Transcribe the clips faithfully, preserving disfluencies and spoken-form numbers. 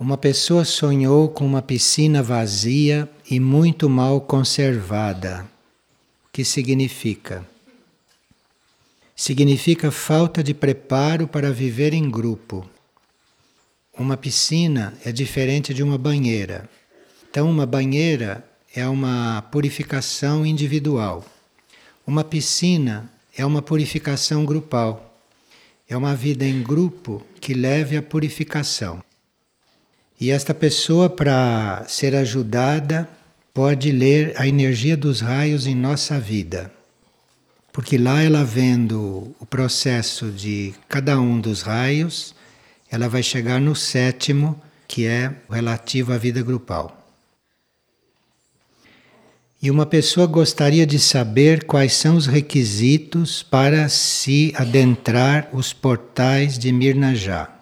Uma pessoa sonhou com uma piscina vazia e muito mal conservada. O que significa? Significa falta de preparo para viver em grupo. Uma piscina é diferente de uma banheira. Então, uma banheira é uma purificação individual. Uma piscina é uma purificação grupal. É uma vida em grupo que leve à purificação. E esta pessoa, para ser ajudada, pode ler a energia dos raios em nossa vida. Porque lá ela vendo o processo de cada um dos raios, ela vai chegar no sétimo, que é relativo à vida grupal. E uma pessoa gostaria de saber quais são os requisitos para se adentrar os portais de Mirnajá.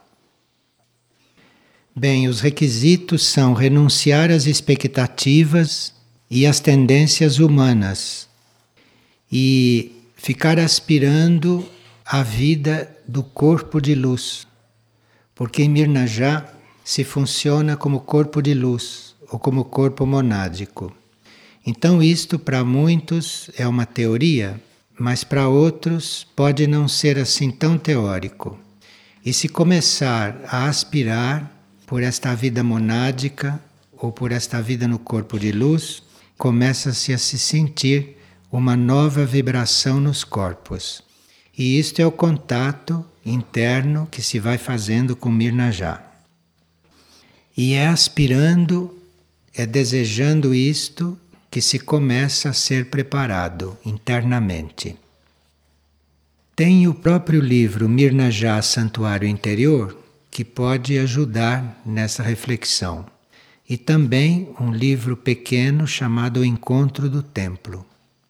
Bem, os requisitos são renunciar às expectativas e às tendências humanas e ficar aspirando à vida do corpo de luz, porque em Mirnajá se funciona como corpo de luz ou como corpo monádico. Então isto para muitos é uma teoria, mas para outros pode não ser assim tão teórico. E se começar a aspirar por esta vida monádica ou por esta vida no corpo de luz, começa-se a se sentir uma nova vibração nos corpos. E isto é o contato interno que se vai fazendo com Mirnajá. E é aspirando, é desejando isto que se começa a ser preparado internamente. Tem o próprio livro Mirnajá, Santuário Interior, que pode ajudar nessa reflexão. E também um livro pequeno chamado O Encontro do Templo.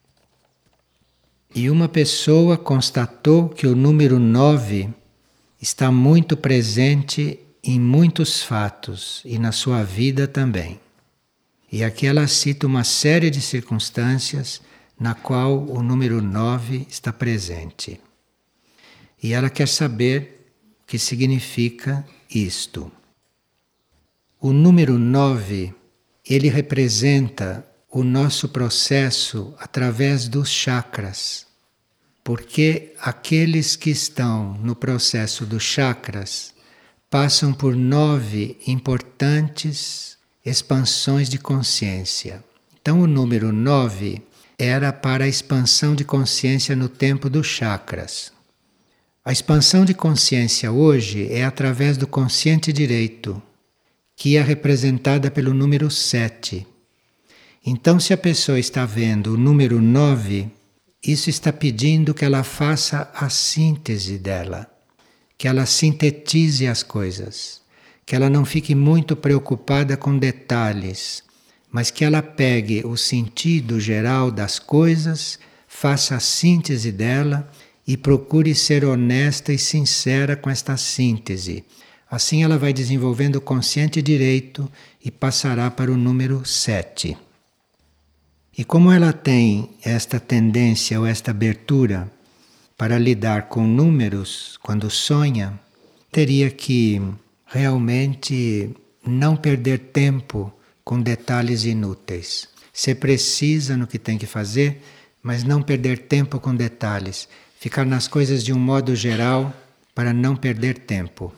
E uma pessoa constatou que o número nove está muito presente em muitos fatos e na sua vida também. E aqui ela cita uma série de circunstâncias na qual o número nove está presente. E ela quer saber o que significa isto. O número nove, ele representa o nosso processo através dos chakras, porque aqueles que estão no processo dos chakras passam por nove importantes expansões de consciência. Então o número nove era para a expansão de consciência no tempo dos chakras. A expansão de consciência hoje é através do consciente direito, que é representada pelo número sete. Então, se a pessoa está vendo o número nove, isso está pedindo que ela faça a síntese dela, que ela sintetize as coisas, que ela não fique muito preocupada com detalhes, mas que ela pegue o sentido geral das coisas, faça a síntese dela e procure ser honesta e sincera com esta síntese. Assim ela vai desenvolvendo o consciente direito e passará para o número sete. E como ela tem esta tendência ou esta abertura para lidar com números quando sonha, teria que realmente não perder tempo com detalhes inúteis. Ser precisa no que tem que fazer, mas não perder tempo com detalhes. Ficar nas coisas de um modo geral para não perder tempo.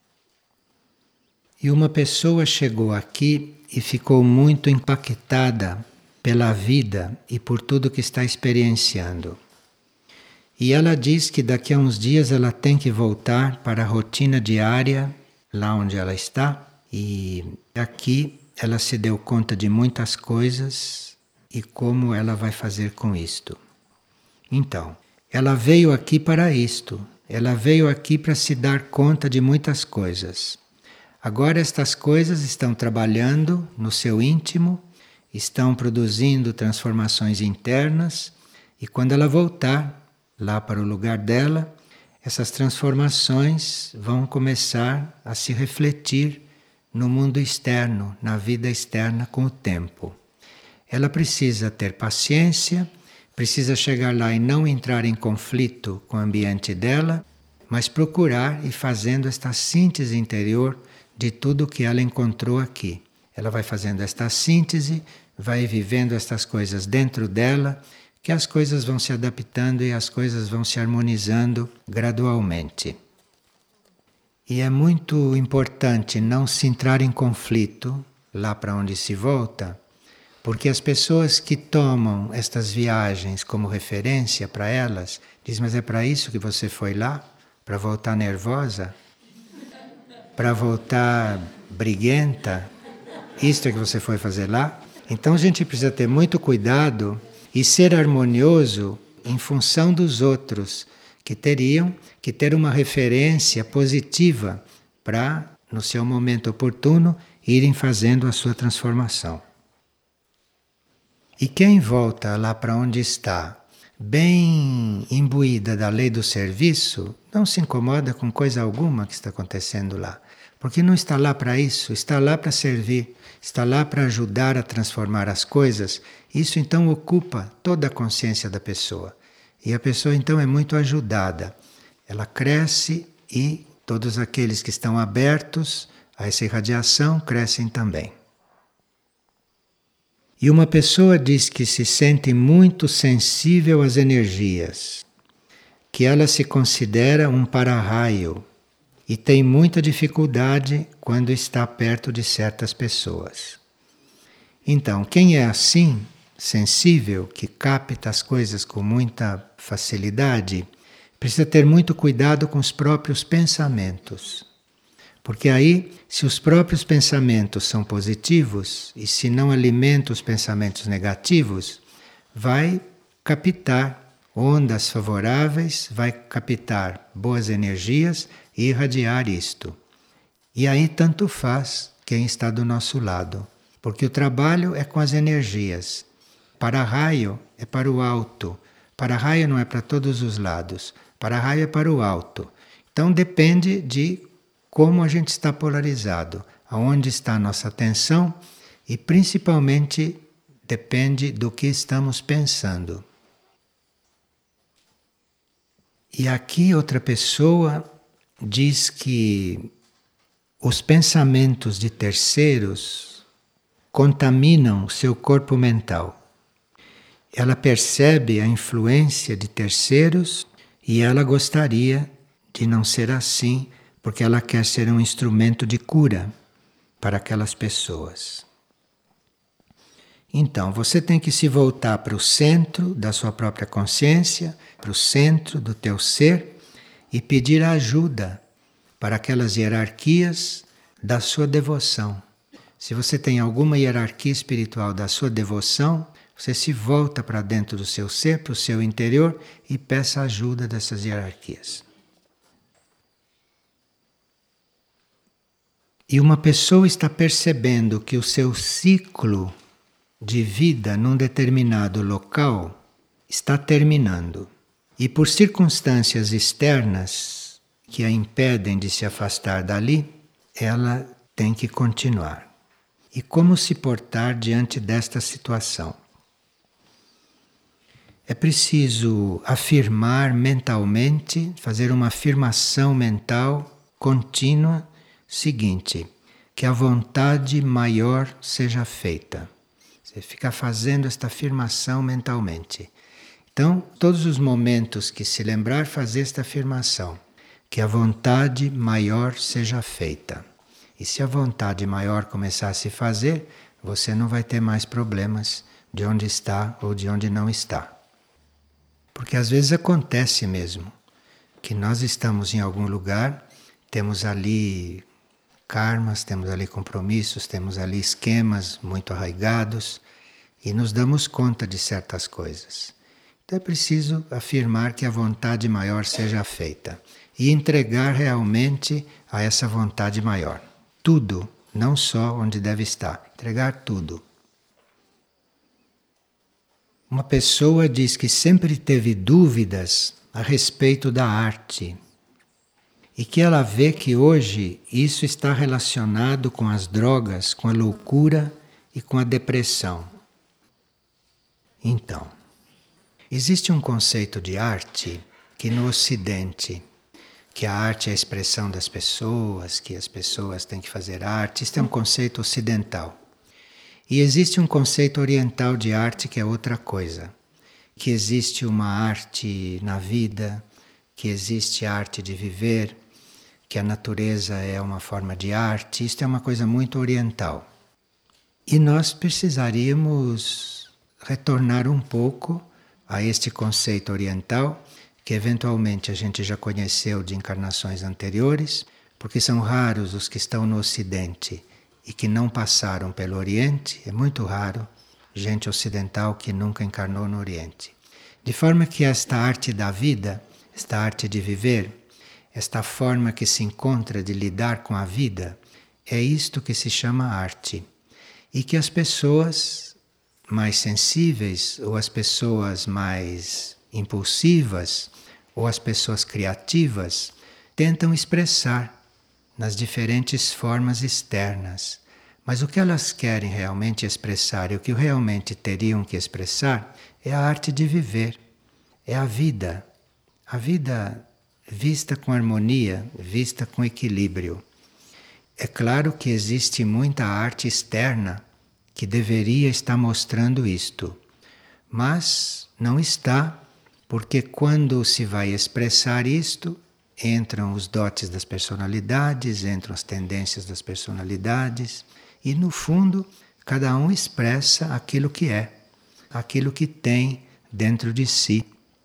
E uma pessoa chegou aqui e ficou muito impactada pela vida e por tudo que está experienciando. E ela diz que daqui a uns dias ela tem que voltar para a rotina diária, lá onde ela está, e aqui ela se deu conta de muitas coisas e como ela vai fazer com isto. Então, ela veio aqui para isto, ela veio aqui para se dar conta de muitas coisas. Agora estas coisas estão trabalhando no seu íntimo, estão produzindo transformações internas, e quando ela voltar lá para o lugar dela, essas transformações vão começar a se refletir no mundo externo, na vida externa com o tempo. Ela precisa ter paciência, precisa chegar lá e não entrar em conflito com o ambiente dela, mas procurar ir fazendo esta síntese interior de tudo que ela encontrou aqui. Ela vai fazendo esta síntese, vai vivendo estas coisas dentro dela, que as coisas vão se adaptando e as coisas vão se harmonizando gradualmente. E é muito importante não se entrar em conflito lá para onde se volta, porque as pessoas que tomam estas viagens como referência para elas, dizem, mas é para isso que você foi lá? Para voltar nervosa? Para voltar briguenta? Isto é que você foi fazer lá? Então a gente precisa ter muito cuidado e ser harmonioso em função dos outros, que teriam que ter uma referência positiva para, no seu momento oportuno, irem fazendo a sua transformação. E quem volta lá para onde está, bem imbuída da lei do serviço, não se incomoda com coisa alguma que está acontecendo lá. Porque não está lá para isso, está lá para servir, está lá para ajudar a transformar as coisas. Isso então ocupa toda a consciência da pessoa. E a pessoa então é muito ajudada. Ela cresce e todos aqueles que estão abertos a essa irradiação crescem também. E uma pessoa diz que se sente muito sensível às energias, que ela se considera um para-raio e tem muita dificuldade quando está perto de certas pessoas. Então, quem é assim, sensível, que capta as coisas com muita facilidade, precisa ter muito cuidado com os próprios pensamentos. Porque aí, se os próprios pensamentos são positivos e se não alimenta os pensamentos negativos, vai captar ondas favoráveis, vai captar boas energias e irradiar isto. E aí tanto faz quem está do nosso lado, porque o trabalho é com as energias. Para-raio é para o alto. Para-raio não é para todos os lados. Para-raio é para o alto. Então depende de como a gente está polarizado, aonde está a nossa atenção e principalmente depende do que estamos pensando. E aqui outra pessoa diz que os pensamentos de terceiros contaminam seu corpo mental. Ela percebe a influência de terceiros e ela gostaria de não ser assim, porque ela quer ser um instrumento de cura para aquelas pessoas. Então, você tem que se voltar para o centro da sua própria consciência, para o centro do teu ser e pedir ajuda para aquelas hierarquias da sua devoção. Se você tem alguma hierarquia espiritual da sua devoção, você se volta para dentro do seu ser, para o seu interior e peça ajuda dessas hierarquias. E uma pessoa está percebendo que o seu ciclo de vida num determinado local está terminando. E por circunstâncias externas que a impedem de se afastar dali, ela tem que continuar. E como se portar diante desta situação? É preciso afirmar mentalmente, fazer uma afirmação mental contínua, seguinte, que a vontade maior seja feita. Você fica fazendo esta afirmação mentalmente. Então, todos os momentos que se lembrar, fazer esta afirmação, que a vontade maior seja feita. E se a vontade maior começar a se fazer, você não vai ter mais problemas de onde está ou de onde não está. Porque às vezes acontece mesmo, que nós estamos em algum lugar, temos ali karmas, temos ali compromissos, temos ali esquemas muito arraigados e nos damos conta de certas coisas. Então é preciso afirmar que a vontade maior seja feita e entregar realmente a essa vontade maior. Tudo, não só onde deve estar, entregar tudo. Uma pessoa diz que sempre teve dúvidas a respeito da arte. E que ela vê que hoje isso está relacionado com as drogas, com a loucura e com a depressão. Então, existe um conceito de arte que no Ocidente que a arte é a expressão das pessoas, que as pessoas têm que fazer arte. Isto é um conceito ocidental. E existe um conceito oriental de arte que é outra coisa. Que existe uma arte na vida, que existe a arte de viver, que a natureza é uma forma de arte. Isto é uma coisa muito oriental. E nós precisaríamos retornar um pouco a este conceito oriental, que eventualmente a gente já conheceu de encarnações anteriores, porque são raros os que estão no Ocidente e que não passaram pelo Oriente. É muito raro gente ocidental que nunca encarnou no Oriente. De forma que esta arte da vida, esta arte de viver, esta forma que se encontra de lidar com a vida, é isto que se chama arte. E que as pessoas mais sensíveis, ou as pessoas mais impulsivas, ou as pessoas criativas, tentam expressar nas diferentes formas externas. Mas o que elas querem realmente expressar e o que realmente teriam que expressar é a arte de viver, é a vida. A vida vista com harmonia, vista com equilíbrio. É claro que existe muita arte externa que deveria estar mostrando isto, mas não está, porque quando se vai expressar isto, entram os dotes das personalidades, entram as tendências das personalidades, e no fundo, cada um expressa aquilo que é, aquilo que tem dentro de si.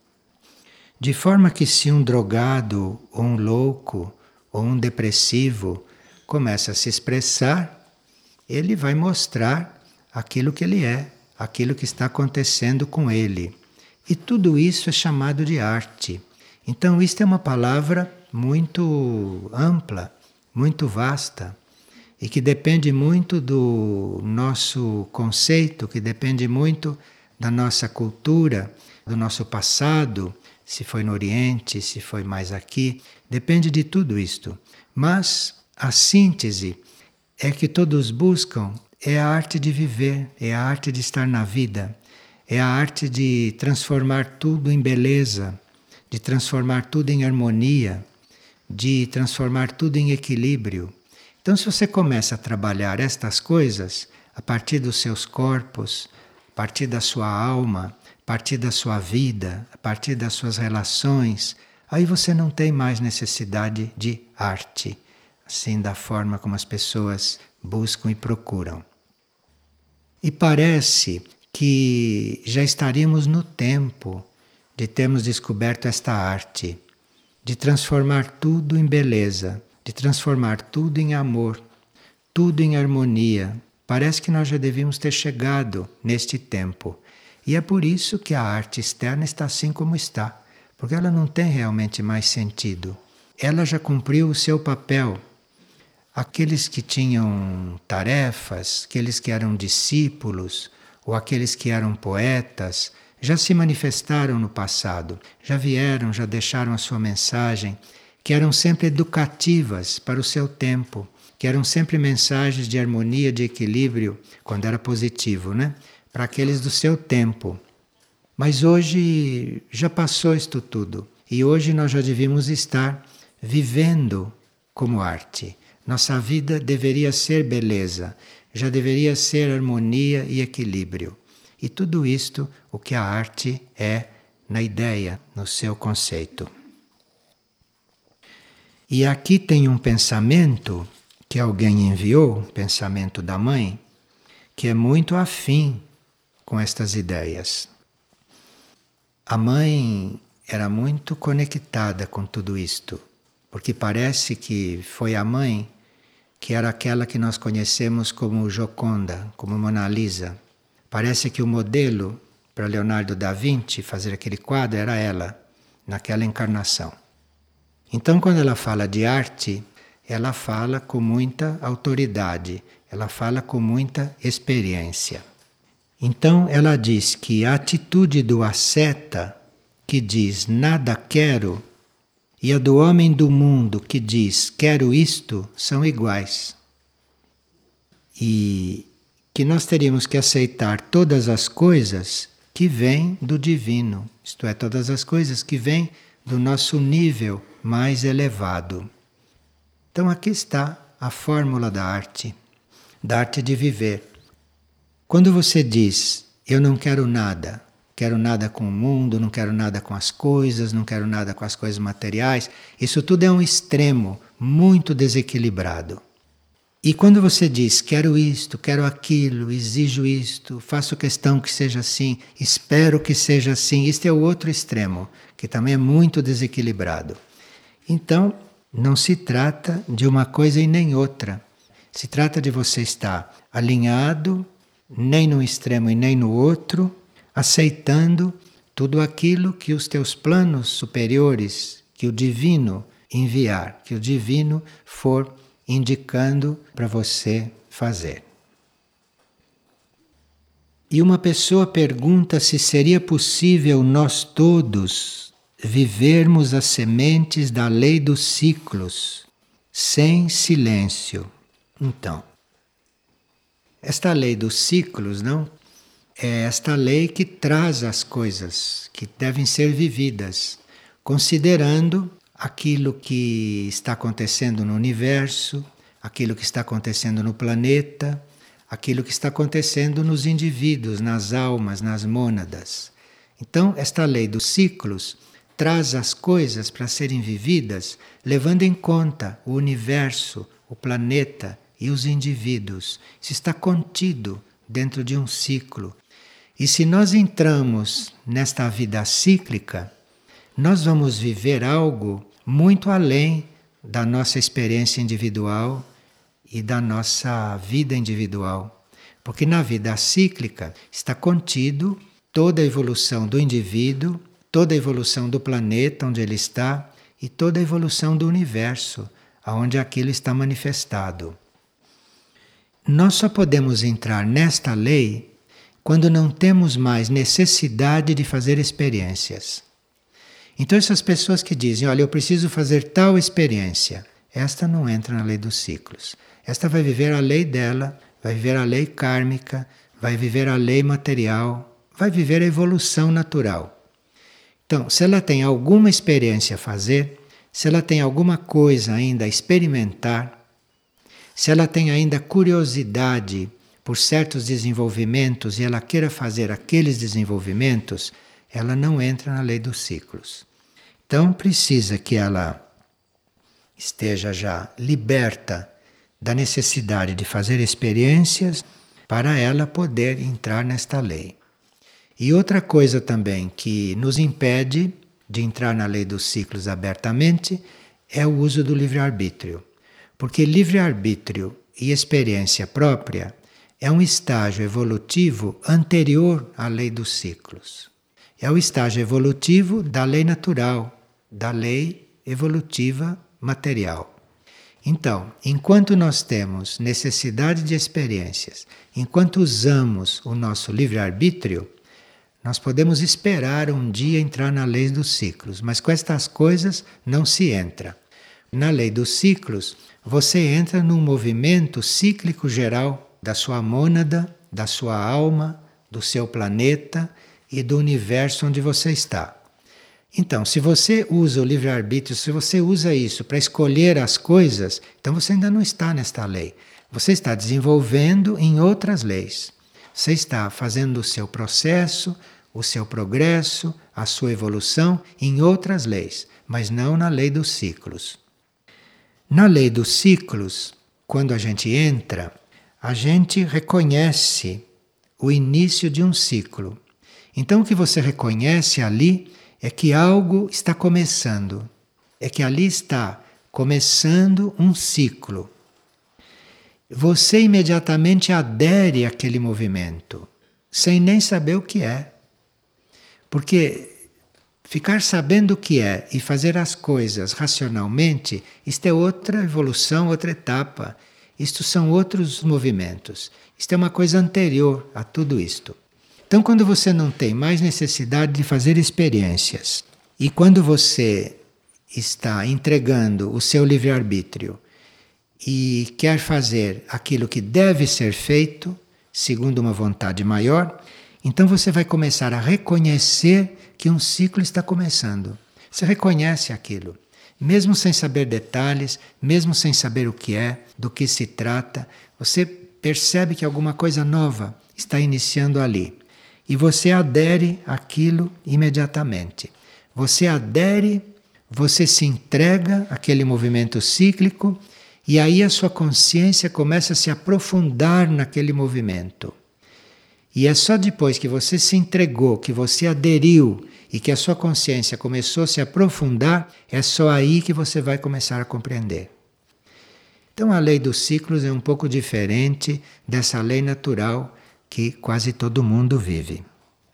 De forma que se um drogado, ou um louco, ou um depressivo começa a se expressar, ele vai mostrar aquilo que ele é, aquilo que está acontecendo com ele. E tudo isso é chamado de arte. Então isto é uma palavra muito ampla, muito vasta, e que depende muito do nosso conceito, que depende muito da nossa cultura, do nosso passado, se foi no Oriente, se foi mais aqui, depende de tudo isto. Mas a síntese é que todos buscam é a arte de viver, é a arte de estar na vida, é a arte de transformar tudo em beleza, de transformar tudo em harmonia, de transformar tudo em equilíbrio. Então, se você começa a trabalhar estas coisas a partir dos seus corpos, a partir da sua alma, a partir da sua vida, a partir das suas relações, aí você não tem mais necessidade de arte, assim da forma como as pessoas buscam e procuram. E parece que já estaríamos no tempo de termos descoberto esta arte, de transformar tudo em beleza, de transformar tudo em amor, tudo em harmonia. Parece que nós já devíamos ter chegado neste tempo. E é por isso que a arte externa está assim como está, porque ela não tem realmente mais sentido. Ela já cumpriu o seu papel. Aqueles que tinham tarefas, aqueles que eram discípulos, ou aqueles que eram poetas, já se manifestaram no passado, já vieram, já deixaram a sua mensagem, que eram sempre educativas para o seu tempo, que eram sempre mensagens de harmonia, de equilíbrio, quando era positivo, né? Para aqueles do seu tempo. Mas hoje já passou isto tudo, e hoje nós já devíamos estar vivendo como arte. Nossa vida deveria ser beleza, já deveria ser harmonia e equilíbrio. E tudo isto, o que a arte é na ideia, no seu conceito. E aqui tem um pensamento que alguém enviou, pensamento da mãe, que é muito afim com estas ideias. A mãe era muito conectada com tudo isto, porque parece que foi a mãe que era aquela que nós conhecemos como Gioconda, como Mona Lisa. Parece que o modelo para Leonardo da Vinci fazer aquele quadro era ela, naquela encarnação. Então, quando ela fala de arte, ela fala com muita autoridade, ela fala com muita experiência. Então, ela diz que a atitude do asceta, que diz nada quero, e a do homem do mundo, que diz quero isto, são iguais. E que nós teríamos que aceitar todas as coisas que vêm do divino, isto é, todas as coisas que vêm do nosso nível mais elevado. Então aqui está a fórmula da arte, da arte de viver. Quando você diz, eu não quero nada, quero nada com o mundo, não quero nada com as coisas, não quero nada com as coisas materiais, isso tudo é um extremo muito desequilibrado. E quando você diz, quero isto, quero aquilo, exijo isto, faço questão que seja assim, espero que seja assim, este é o outro extremo, que também é muito desequilibrado. Então, não se trata de uma coisa e nem outra. Se trata de você estar alinhado, nem num extremo e nem no outro, aceitando tudo aquilo que os teus planos superiores, que o divino enviar, que o divino for indicando para você fazer. E uma pessoa pergunta se seria possível nós todos vivermos as sementes da lei dos ciclos sem silêncio. Então, esta lei dos ciclos, não? É esta lei que traz as coisas que devem ser vividas, considerando aquilo que está acontecendo no universo, aquilo que está acontecendo no planeta, aquilo que está acontecendo nos indivíduos, nas almas, nas mônadas. Então, esta lei dos ciclos traz as coisas para serem vividas, levando em conta o universo, o planeta e os indivíduos. Isso está contido dentro de um ciclo. E se nós entramos nesta vida cíclica, nós vamos viver algo muito além da nossa experiência individual e da nossa vida individual. Porque na vida cíclica está contido toda a evolução do indivíduo, toda a evolução do planeta onde ele está e toda a evolução do universo, onde aquilo está manifestado. Nós só podemos entrar nesta lei quando não temos mais necessidade de fazer experiências. Então essas pessoas que dizem, olha, eu preciso fazer tal experiência, esta não entra na lei dos ciclos. Esta vai viver a lei dela, vai viver a lei kármica, vai viver a lei material, vai viver a evolução natural. Então, se ela tem alguma experiência a fazer, se ela tem alguma coisa ainda a experimentar, se ela tem ainda curiosidade por certos desenvolvimentos e ela queira fazer aqueles desenvolvimentos, ela não entra na lei dos ciclos. Então precisa que ela esteja já liberta da necessidade de fazer experiências para ela poder entrar nesta lei. E outra coisa também que nos impede de entrar na lei dos ciclos abertamente é o uso do livre-arbítrio. Porque livre-arbítrio e experiência própria é um estágio evolutivo anterior à lei dos ciclos. É o estágio evolutivo da lei natural, da lei evolutiva material. Então, enquanto nós temos necessidade de experiências, enquanto usamos o nosso livre-arbítrio, nós podemos esperar um dia entrar na lei dos ciclos, mas com estas coisas não se entra. Na lei dos ciclos, você entra num movimento cíclico geral da sua mônada, da sua alma, do seu planeta e do universo onde você está. Então, se você usa o livre-arbítrio, se você usa isso para escolher as coisas, então você ainda não está nesta lei. Você está desenvolvendo em outras leis. Você está fazendo o seu processo, o seu progresso, a sua evolução em outras leis, mas não na lei dos ciclos. Na lei dos ciclos, quando a gente entra, a gente reconhece o início de um ciclo. Então o que você reconhece ali é que algo está começando, é que ali está começando um ciclo. Você imediatamente adere àquele movimento, sem nem saber o que é. Porque ficar sabendo o que é e fazer as coisas racionalmente, isto é outra evolução, outra etapa. Isto são outros movimentos. Isto é uma coisa anterior a tudo isto. Então, quando você não tem mais necessidade de fazer experiências e quando você está entregando o seu livre-arbítrio e quer fazer aquilo que deve ser feito, segundo uma vontade maior, então você vai começar a reconhecer que um ciclo está começando. Você reconhece aquilo. mesmo sem saber detalhes, mesmo sem saber o que é, do que se trata, você percebe que alguma coisa nova está iniciando ali. E você adere àquilo imediatamente. Você adere, você se entrega àquele movimento cíclico e aí a sua consciência começa a se aprofundar naquele movimento. E é só depois que você se entregou, que você aderiu e que a sua consciência começou a se aprofundar, é só aí que você vai começar a compreender. Então a lei dos ciclos é um pouco diferente dessa lei natural que quase todo mundo vive.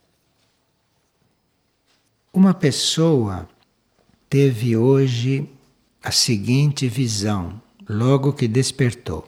Uma pessoa teve hoje a seguinte visão, logo que despertou.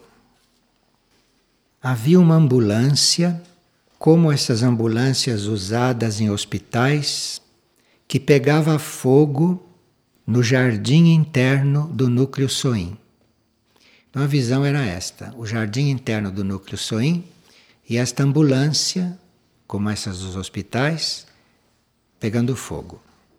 Havia uma ambulância, como essas ambulâncias usadas em hospitais, que pegava fogo no jardim interno do núcleo Soim. Então a visão era esta, o jardim interno do núcleo Soim e esta ambulância, como essas dos hospitais, pegando fogo.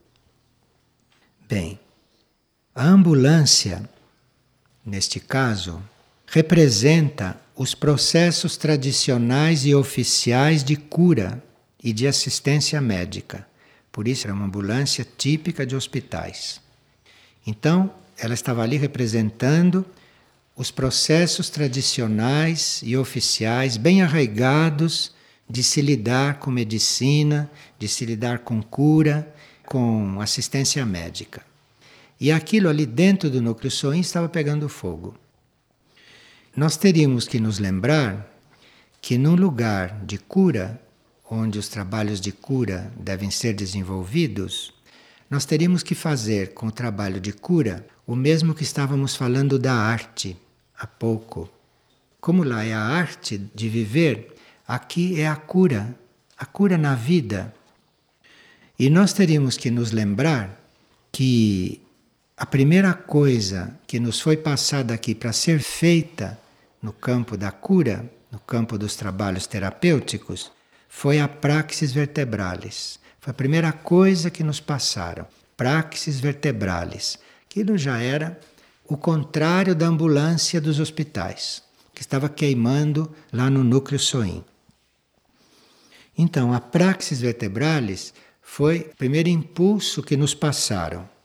Bem, a ambulância, neste caso, representa os processos tradicionais e oficiais de cura e de assistência médica. Por isso era uma ambulância típica de hospitais. Então, ela estava ali representando os processos tradicionais e oficiais bem arraigados de se lidar com medicina, de se lidar com cura, com assistência médica. E aquilo ali dentro do núcleo Soim estava pegando fogo. Nós teríamos que nos lembrar que num lugar de cura, onde os trabalhos de cura devem ser desenvolvidos, nós teríamos que fazer com o trabalho de cura o mesmo que estávamos falando da arte há pouco. Como lá é a arte de viver, aqui é a cura, a cura na vida. E nós teríamos que nos lembrar que a primeira coisa que nos foi passada aqui para ser feita no campo da cura, no campo dos trabalhos terapêuticos, foi a praxis vertebralis. Foi a primeira coisa que nos passaram, praxis vertebralis. Aquilo já era o contrário da ambulância dos hospitais, que estava queimando lá no núcleo Soim. Então, a praxis vertebralis foi o primeiro impulso que nos passaram.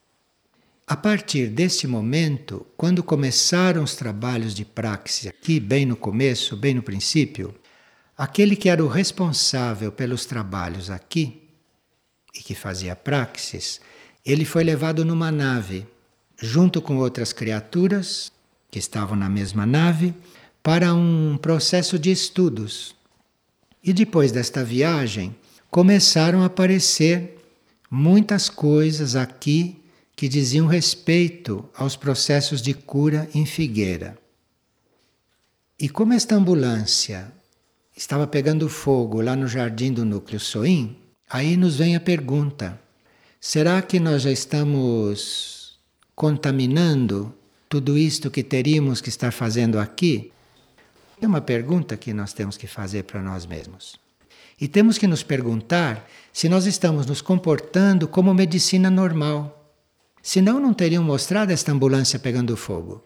A partir desse momento, quando começaram os trabalhos de praxis, aqui bem no começo, bem no princípio, aquele que era o responsável pelos trabalhos aqui, e que fazia praxis, ele foi levado numa nave, junto com outras criaturas, que estavam na mesma nave, para um processo de estudos. E depois desta viagem, começaram a aparecer muitas coisas aqui que diziam respeito aos processos de cura em Figueira. E como esta ambulância estava pegando fogo lá no jardim do núcleo Soim, aí nos vem a pergunta: será que nós já estamos contaminando tudo isto que teríamos que estar fazendo aqui? É uma pergunta que nós temos que fazer para nós mesmos. E temos que nos perguntar se nós estamos nos comportando como medicina normal. Senão não teriam mostrado esta ambulância pegando fogo.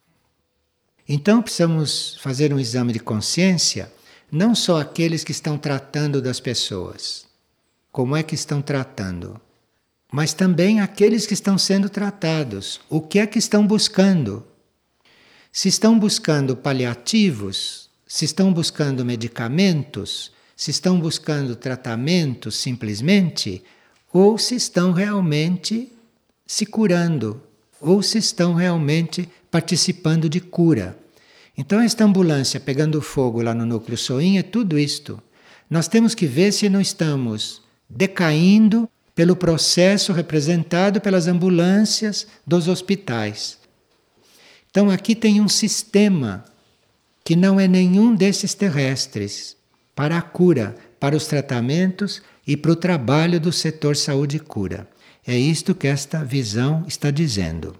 Então precisamos fazer um exame de consciência, não só aqueles que estão tratando das pessoas, como é que estão tratando, mas também aqueles que estão sendo tratados, o que é que estão buscando. Se estão buscando paliativos, se estão buscando medicamentos, se estão buscando tratamentos simplesmente, ou se estão realmente se curando, ou se estão realmente participando de cura. Então esta ambulância pegando fogo lá no núcleo Soim é tudo isto. Nós temos que ver se não estamos decaindo pelo processo representado pelas ambulâncias dos hospitais. Então aqui tem um sistema que não é nenhum desses terrestres, para a cura, para os tratamentos e para o trabalho do setor saúde e cura. É isto que esta visão está dizendo.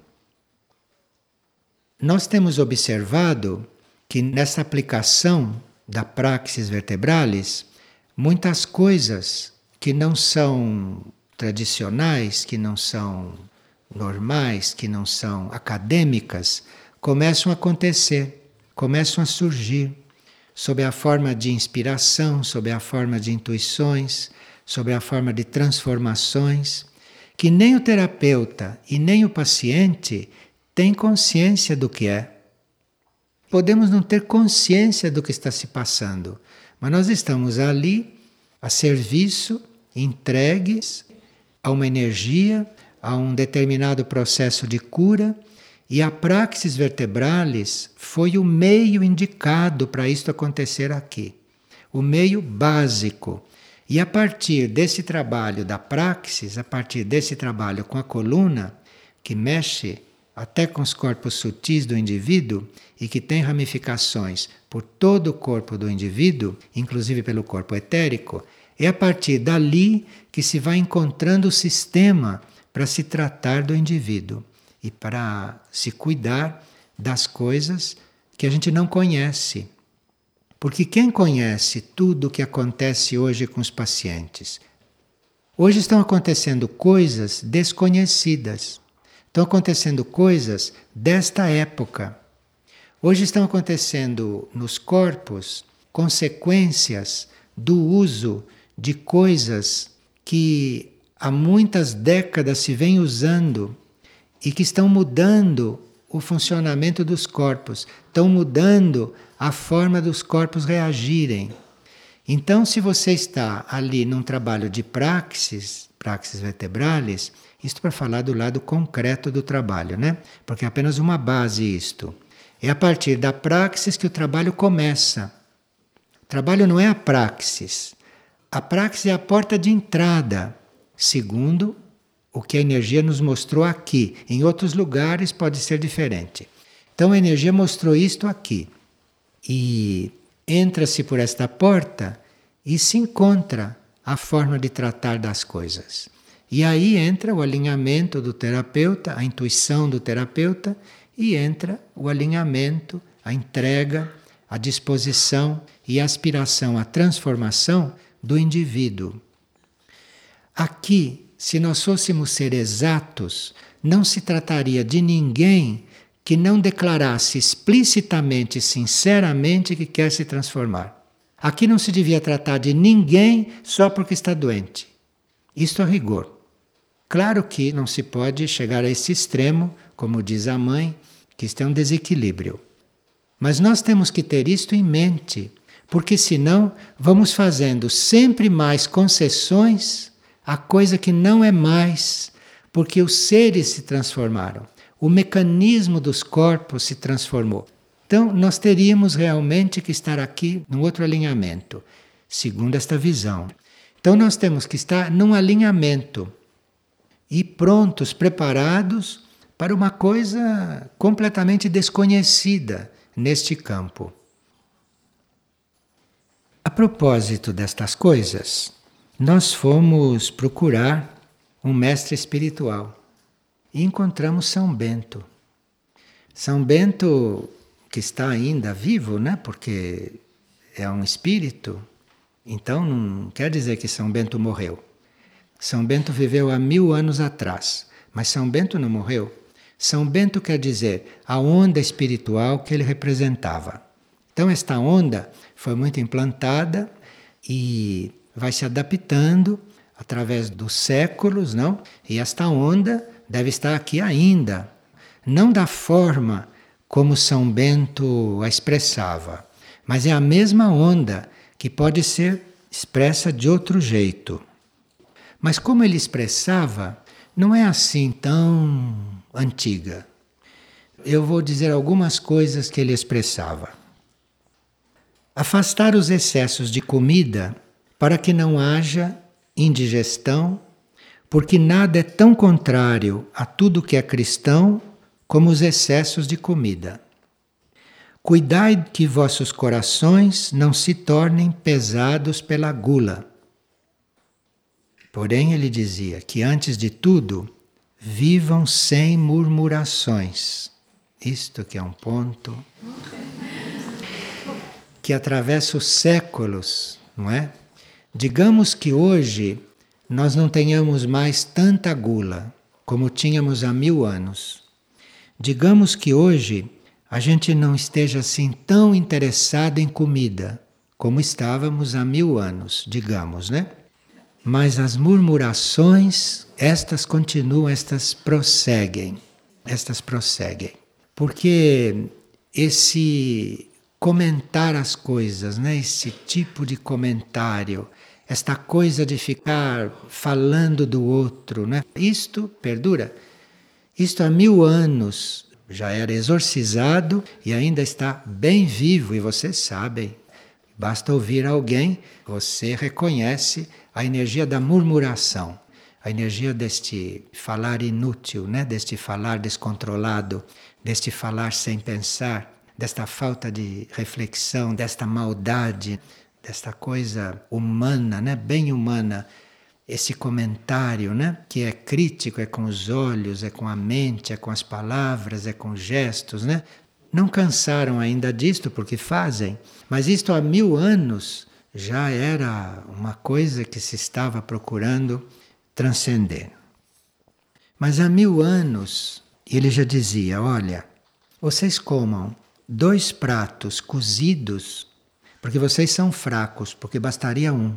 Nós temos observado que nessa aplicação da praxis vertebralis, muitas coisas que não são tradicionais, que não são normais, que não são acadêmicas, começam a acontecer, começam a surgir, sob a forma de inspiração, sob a forma de intuições, sob a forma de transformações, que nem o terapeuta e nem o paciente têm consciência do que é. Podemos não ter consciência do que está se passando, mas nós estamos ali a serviço, entregues a uma energia, a um determinado processo de cura, e a praxis vertebralis foi o meio indicado para isto acontecer aqui. O meio básico. E a partir desse trabalho da praxis, a partir desse trabalho com a coluna, que mexe até com os corpos sutis do indivíduo e que tem ramificações por todo o corpo do indivíduo, inclusive pelo corpo etérico, é a partir dali que se vai encontrando o sistema para se tratar do indivíduo e para se cuidar das coisas que a gente não conhece. Porque quem conhece tudo o que acontece hoje com os pacientes? Hoje estão acontecendo coisas desconhecidas. Estão acontecendo coisas desta época. Hoje estão acontecendo nos corpos consequências do uso de coisas que há muitas décadas se vem usando e que estão mudando o funcionamento dos corpos, estão mudando a forma dos corpos reagirem. Então, se você está ali num trabalho de praxis, praxis vertebralis, isto para falar do lado concreto do trabalho, né? Porque é apenas uma base isto. É a partir da praxis que o trabalho começa. O trabalho não é a praxis. A praxis é a porta de entrada, segundo o que a energia nos mostrou aqui. Em outros lugares pode ser diferente. Então a energia mostrou isto aqui. E entra-se por esta porta e se encontra a forma de tratar das coisas. E aí entra o alinhamento do terapeuta, a intuição do terapeuta, e entra o alinhamento, a entrega, a disposição e a aspiração à transformação do indivíduo. Aqui, se nós fôssemos ser exatos, não se trataria de ninguém que não declarasse explicitamente, sinceramente, que quer se transformar. Aqui não se devia tratar de ninguém só porque está doente. Isto a rigor. Claro que não se pode chegar a esse extremo, como diz a mãe, que isto é um desequilíbrio. Mas nós temos que ter isto em mente, porque senão vamos fazendo sempre mais concessões a coisa que não é mais, porque os seres se transformaram. O mecanismo dos corpos se transformou. Então, nós teríamos realmente que estar aqui num outro alinhamento, segundo esta visão. Então, nós temos que estar num alinhamento e prontos, preparados para uma coisa completamente desconhecida neste campo. A propósito destas coisas, nós fomos procurar um mestre espiritual. E encontramos São Bento. São Bento, que está ainda vivo, né? Porque é um espírito, então não quer dizer que São Bento morreu. São Bento viveu há mil anos atrás, mas São Bento não morreu. São Bento quer dizer a onda espiritual que ele representava. Então esta onda foi muito implantada e vai se adaptando através dos séculos, não? E esta onda deve estar aqui ainda, não da forma como São Bento a expressava, mas é a mesma onda que pode ser expressa de outro jeito. Mas como ele expressava, não é assim tão antiga. Eu vou dizer algumas coisas que ele expressava. Afastar os excessos de comida para que não haja indigestão, porque nada é tão contrário a tudo que é cristão como os excessos de comida. Cuidai que vossos corações não se tornem pesados pela gula. Porém, ele dizia que, antes de tudo, vivam sem murmurações. Isto que é um ponto que atravessa os séculos, não é? Digamos que hoje nós não tenhamos mais tanta gula, como tínhamos há mil anos. Digamos que hoje a gente não esteja assim tão interessado em comida, como estávamos há mil anos, digamos, né? Mas as murmurações, estas continuam, estas prosseguem, estas prosseguem. Porque esse comentar as coisas, né? Esse tipo de comentário, esta coisa de ficar falando do outro, né? Isto perdura. Isto há mil anos já era exorcizado e ainda está bem vivo, e vocês sabem. Basta ouvir alguém, você reconhece a energia da murmuração, a energia deste falar inútil, né? Deste falar descontrolado, deste falar sem pensar, desta falta de reflexão, desta maldade, desta coisa humana, né? Bem humana. Esse comentário, né? Que é crítico, é com os olhos, é com a mente, é com as palavras, é com gestos, né? Não cansaram ainda disto porque fazem, mas isto há mil anos já era uma coisa que se estava procurando transcender. Mas há mil anos ele já dizia, olha, vocês comam dois pratos cozidos porque vocês são fracos, porque bastaria um.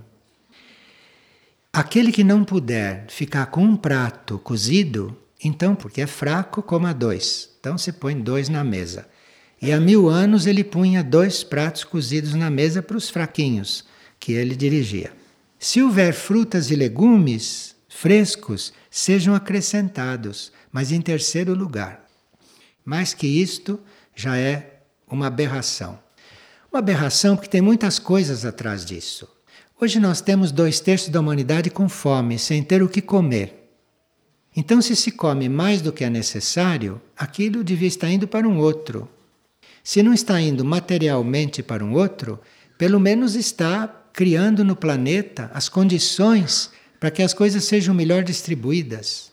Aquele que não puder ficar com um prato cozido, então, porque é fraco, coma dois. Então se põe dois na mesa. E há mil anos ele punha dois pratos cozidos na mesa para os fraquinhos, que ele dirigia. Se houver frutas e legumes frescos, sejam acrescentados, mas em terceiro lugar. Mais que isto, já é uma aberração. Uma aberração porque tem muitas coisas atrás disso. Hoje nós temos dois terços da humanidade com fome, sem ter o que comer. Então, se se come mais do que é necessário, aquilo devia estar indo para um outro. Se não está indo materialmente para um outro, pelo menos está criando no planeta as condições para que as coisas sejam melhor distribuídas.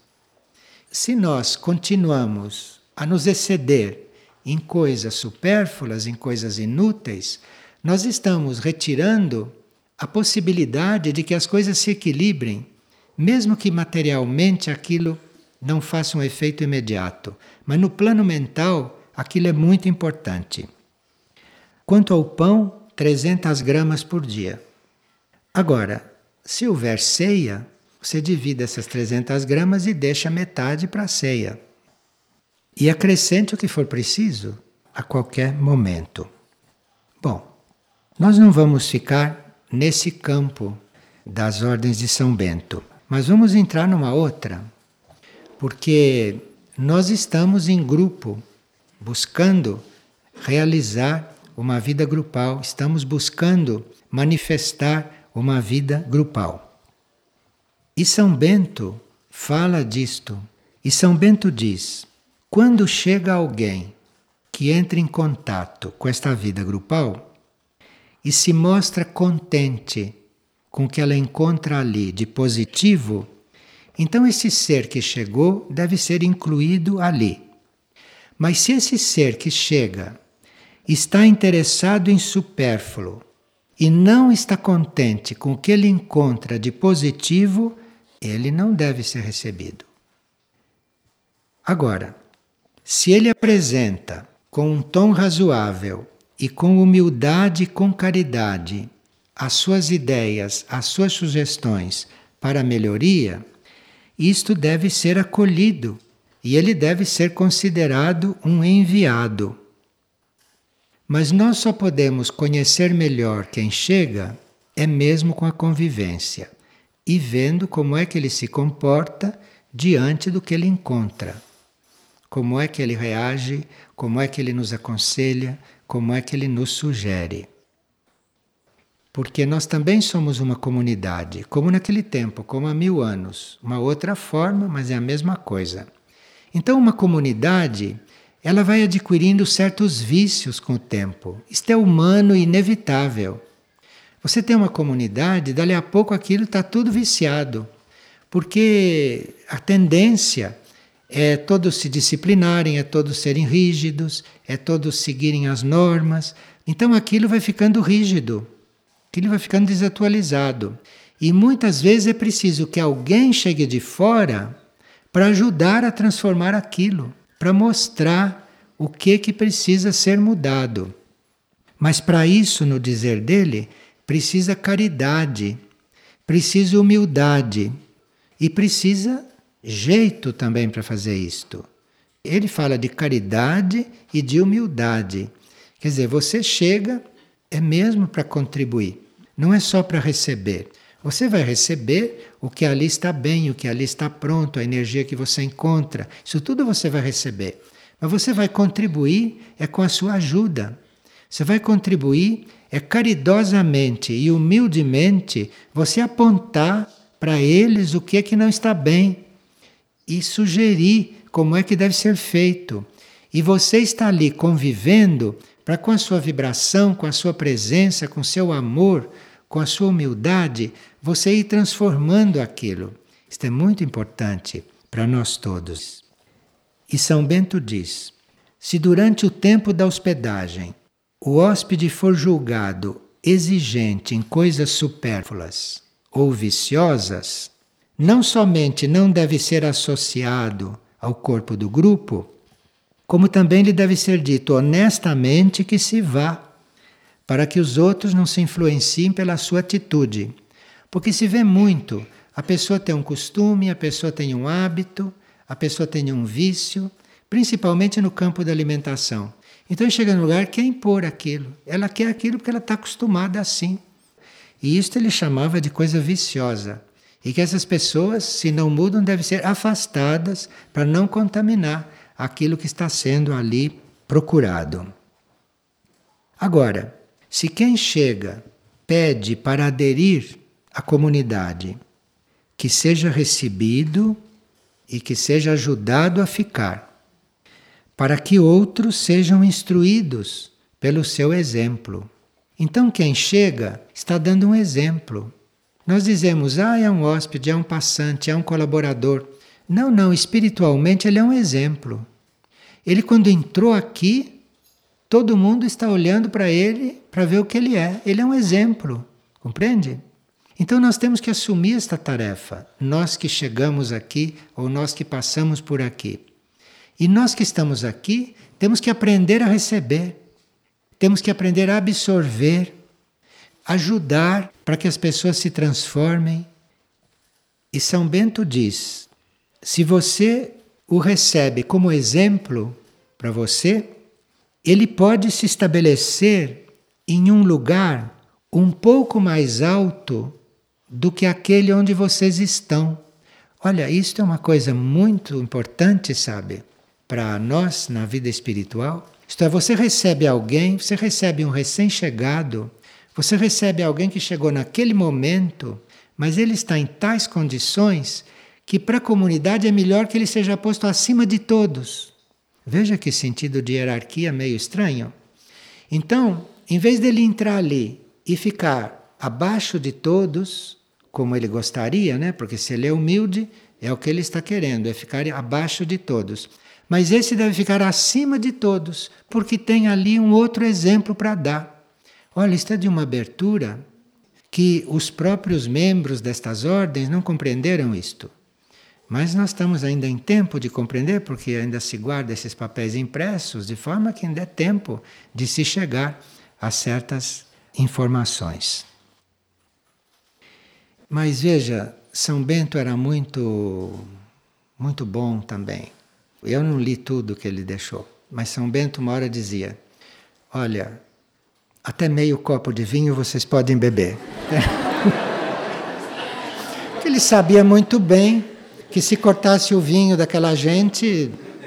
Se nós continuamos a nos exceder em coisas supérfluas, em coisas inúteis, nós estamos retirando a possibilidade de que as coisas se equilibrem, mesmo que materialmente aquilo não faça um efeito imediato. Mas no plano mental, aquilo é muito importante. Quanto ao pão, trezentas gramas por dia. Agora, se houver ceia, você divide essas trezentas gramas e deixa metade para a ceia. E acrescente o que for preciso a qualquer momento. Bom, nós não vamos ficar nesse campo das ordens de São Bento, mas vamos entrar numa outra, porque nós estamos em grupo, buscando realizar uma vida grupal, estamos buscando manifestar uma vida grupal. E São Bento fala disto, e São Bento diz, quando chega alguém que entra em contato com esta vida grupal, e se mostra contente com o que ela encontra ali de positivo, então esse ser que chegou deve ser incluído ali. Mas se esse ser que chega está interessado em supérfluo e não está contente com o que ele encontra de positivo, ele não deve ser recebido. Agora, se ele apresenta com um tom razoável e com humildade e com caridade as suas ideias, as suas sugestões para a melhoria, isto deve ser acolhido e ele deve ser considerado um enviado. Mas nós só podemos conhecer melhor quem chega é mesmo com a convivência e vendo como é que ele se comporta diante do que ele encontra. Como é que ele reage, como é que ele nos aconselha, como é que ele nos sugere. Porque nós também somos uma comunidade, como naquele tempo, como há mil anos. Uma outra forma, mas é a mesma coisa. Então uma comunidade, ela vai adquirindo certos vícios com o tempo. Isto é humano e inevitável. Você tem uma comunidade, dali a pouco aquilo está tudo viciado. Porque a tendência é todos se disciplinarem, é todos serem rígidos, é todos seguirem as normas. Então aquilo vai ficando rígido, aquilo vai ficando desatualizado. E muitas vezes é preciso que alguém chegue de fora para ajudar a transformar aquilo, para mostrar o que que precisa ser mudado. Mas para isso, no dizer dele, precisa caridade, precisa humildade e precisa jeito também para fazer isto. Ele fala de caridade e de humildade. Quer dizer, você chega, é mesmo para contribuir, não é só para receber. Você vai receber o que ali está bem, o que ali está pronto, a energia que você encontra. Isso tudo você vai receber. Mas você vai contribuir é com a sua ajuda. Você vai contribuir é caridosamente e humildemente você apontar para eles o que é que não está bem e sugerir como é que deve ser feito. E você está ali convivendo para com a sua vibração, com a sua presença, com o seu amor, com a sua humildade, você ir transformando aquilo. Isto é muito importante para nós todos. E São Bento diz: se durante o tempo da hospedagem o hóspede for julgado exigente em coisas supérfluas ou viciosas, não somente não deve ser associado ao corpo do grupo, como também lhe deve ser dito honestamente que se vá, para que os outros não se influenciem pela sua atitude. Porque se vê muito, a pessoa tem um costume, a pessoa tem um hábito, a pessoa tem um vício, principalmente no campo da alimentação. Então chega no lugar, quer impor aquilo. Ela quer aquilo porque ela está acostumada assim. E isto ele chamava de coisa viciosa. E que essas pessoas, se não mudam, devem ser afastadas para não contaminar aquilo que está sendo ali procurado. Agora, se quem chega pede para aderir à comunidade, que seja recebido e que seja ajudado a ficar, para que outros sejam instruídos pelo seu exemplo. Então quem chega está dando um exemplo. Nós dizemos, ah, é um hóspede, é um passante, é um colaborador. Não, não, espiritualmente ele é um exemplo. Ele quando entrou aqui, todo mundo está olhando para ele para ver o que ele é. Ele é um exemplo, compreende? Então nós temos que assumir esta tarefa, nós que chegamos aqui ou nós que passamos por aqui. E nós que estamos aqui temos que aprender a receber, temos que aprender a absorver, ajudar para que as pessoas se transformem. E São Bento diz, se você o recebe como exemplo para você, ele pode se estabelecer em um lugar um pouco mais alto do que aquele onde vocês estão. Olha, isto é uma coisa muito importante, sabe? Para nós, na vida espiritual. Isto é, você recebe alguém, você recebe um recém-chegado, você recebe alguém que chegou naquele momento, mas ele está em tais condições que para a comunidade é melhor que ele seja posto acima de todos. Veja que sentido de hierarquia meio estranho. Então, em vez dele entrar ali e ficar abaixo de todos, como ele gostaria, né? Porque se ele é humilde, é o que ele está querendo, é ficar abaixo de todos. Mas esse deve ficar acima de todos, porque tem ali um outro exemplo para dar. Olha, isto é de uma abertura que os próprios membros destas ordens não compreenderam isto. Mas nós estamos ainda em tempo de compreender, porque ainda se guarda esses papéis impressos, de forma que ainda é tempo de se chegar a certas informações. Mas veja, São Bento era muito, muito bom também. Eu não li tudo que ele deixou, mas São Bento uma hora dizia, olha, até meio copo de vinho vocês podem beber. Porque ele sabia muito bem que se cortasse o vinho daquela gente,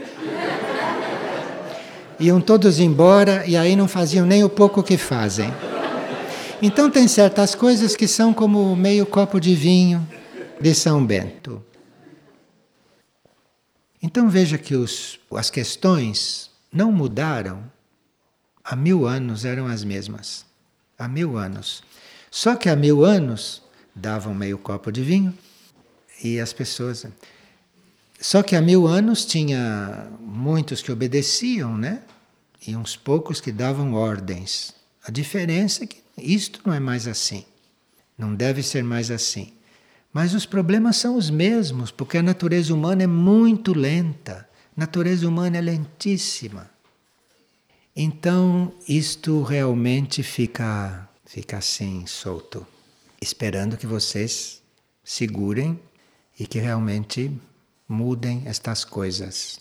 iam todos embora e aí não faziam nem o pouco que fazem. Então tem certas coisas que são como meio copo de vinho de São Bento. Então veja que os, as questões não mudaram. Há mil anos eram as mesmas. Há mil anos. Só que há mil anos davam meio copo de vinho e as pessoas... Só que há mil anos tinha muitos que obedeciam, né? E uns poucos que davam ordens. A diferença é que isto não é mais assim. Não deve ser mais assim. Mas os problemas são os mesmos, porque a natureza humana é muito lenta. A natureza humana é lentíssima. Então, isto realmente fica, fica assim, solto, esperando que vocês segurem e que realmente mudem estas coisas.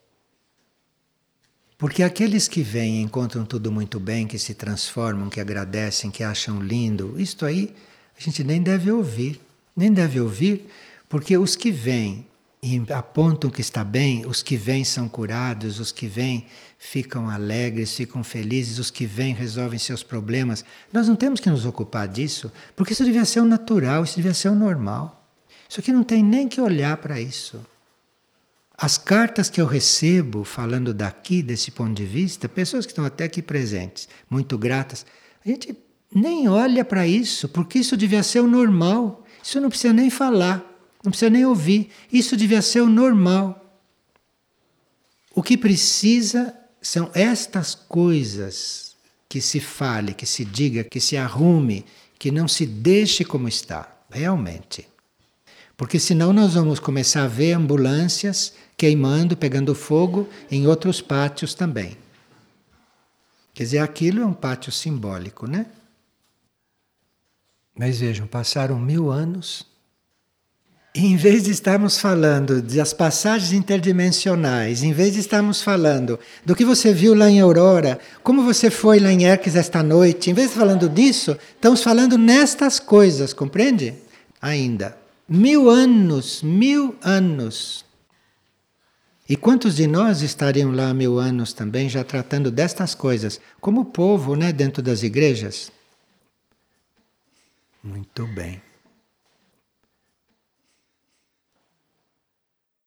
Porque aqueles que vêm e encontram tudo muito bem, que se transformam, que agradecem, que acham lindo, isto aí a gente nem deve ouvir. Nem deve ouvir, porque os que vêm e apontam que está bem, os que vêm são curados, os que vêm ficam alegres, ficam felizes, os que vêm resolvem seus problemas. Nós não temos que nos ocupar disso, porque isso devia ser o natural, isso devia ser o normal. Isso aqui não tem nem que olhar para isso. As cartas que eu recebo, falando daqui, desse ponto de vista, pessoas que estão até aqui presentes, muito gratas, a gente nem olha para isso, porque isso devia ser o normal. Isso não precisa nem falar, não precisa nem ouvir. Isso devia ser o normal. O que precisa são estas coisas que se fale, que se diga, que se arrume, que não se deixe como está, realmente. Porque senão nós vamos começar a ver ambulâncias queimando, pegando fogo em outros pátios também. Quer dizer, aquilo é um pátio simbólico, né? Mas vejam, passaram mil anos e em vez de estarmos falando das passagens interdimensionais, em vez de estarmos falando do que você viu lá em Aurora, como você foi lá em Erques esta noite, em vez de falando disso, estamos falando nestas coisas, compreende? Ainda. Mil anos, mil anos. E quantos de nós estariam lá há mil anos também já tratando destas coisas, como povo, né, dentro das igrejas? Muito bem.